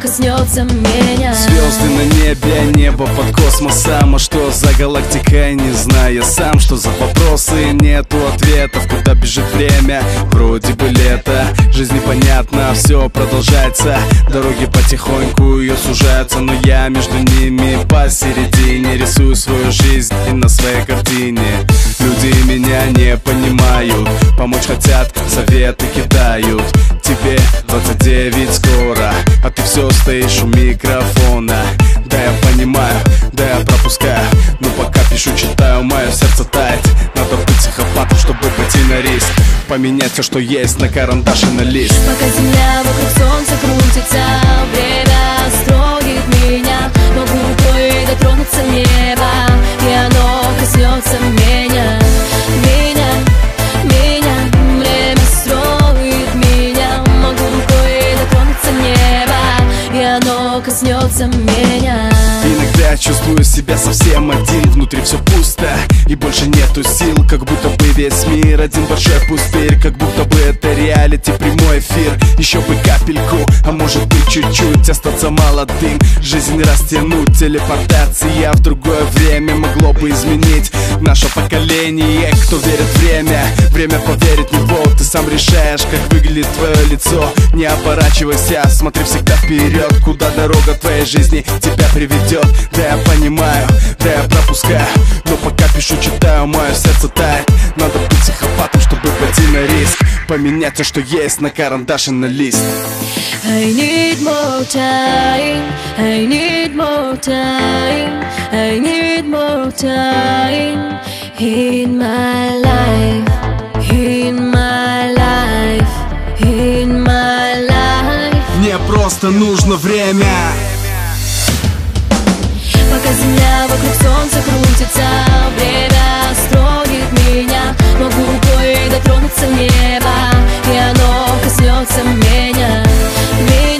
коснется меня. Звезды на небе, небо под космосом. А что за галактика, не знаю сам. Что за вопросы, нету ответов. Куда бежит время, вроде бы лето. Жизнь непонятна, все продолжается. Дороги потихоньку ее сужаются, но я между ними посередине. Рисую свою жизнь и на своей картине. Люди меня не понимают, помочь хотят, советы кидают. Тебе 29 скоро, а ты все стоишь у микрофона. Да, я понимаю, да, я пропускаю, но пока пишу, читаю, мое сердце тает. Надо быть психопатом, чтобы пойти на риск, поменять все, что есть на карандаш и на лист. Пока земля вокруг солнца крутится, время строит меня. Могу рукой дотронуться неба, и оно коснется меня. Время строит меня. Могу рукой дотронуться неба, и оно коснется меня. Иногда чувствую себя совсем один. Внутри все пусто и больше нету сил. Как будто бы весь мир один большой пустырь. Как будто бы это реалити, прямой эфир. Еще бы капельку, а может быть чуть-чуть остаться молодым, жизнь растянуть. Телепортация в другое время могло бы изменить наше поколение. Кто верит в время, время поверит в него. Ты сам решаешь, как выглядит твое лицо. Не оборачивайся, смотри всегда вперед. Куда дорога твоей жизни тебя приведет. Да, я понимаю, да, я пропускаю, но пока пишу, читаю, мое сердце тает. Надо быть психопатом, чтобы пойти на риск, поменять то, что есть на карандаш и на лист. I need more time, I need more time, I need more time in my life, in my life, in my life. Мне просто нужно время. Пока земля вокруг солнца крутится, время строит меня. Могу рукой дотронуться неба, и оно коснется меня.